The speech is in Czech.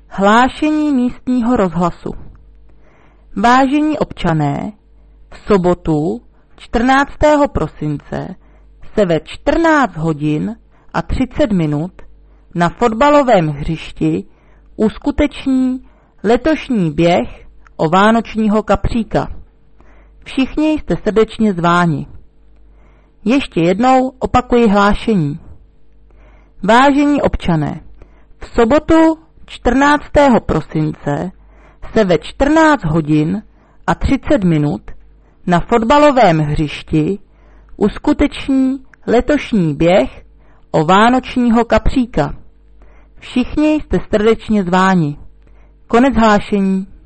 Hlášení místního rozhlasu. Vážení občané, v sobotu 14. prosince se ve 14 hodin a 30 minut na fotbalovém hřišti uskuteční letošní běh o vánočního kapříka. Všichni jste srdečně zváni. Ještě jednou opakuji hlášení. Vážení občané, v sobotu 14. prosince se ve 14 hodin a 30 minut na fotbalovém hřišti uskuteční letošní běh o vánočního kapříka. Všichni jste srdečně zváni. Konec hlášení.